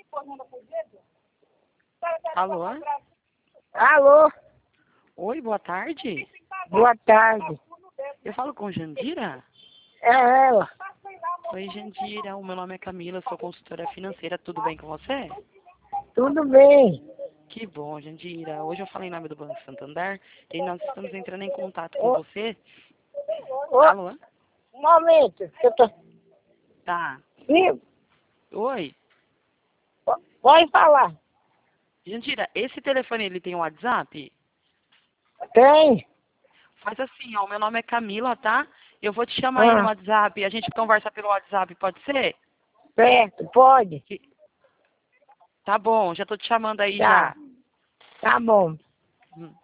Alô? Alô, Oi, boa tarde. boa tarde. Eu falo com Jandira? É ela. Oi, Jandira. O meu nome é Camila, sou consultora financeira. Tudo bem com você? Tudo bem? Que bom, Jandira. Hoje eu falei em nome do Banco Santander e nós estamos entrando em contato com Ô, você. ô, Alô? um momento, que eu tô... Tá. Sim, Oi. pode falar. Jandira, esse telefone ele tem um WhatsApp? Tem? Faz assim, ó. O meu nome é Camila, tá? Eu vou te chamar aí no Ah, WhatsApp. A gente conversa pelo WhatsApp, pode ser? certo, pode. Tá bom, já tô te chamando aí Tá, já. tá bom. Hum.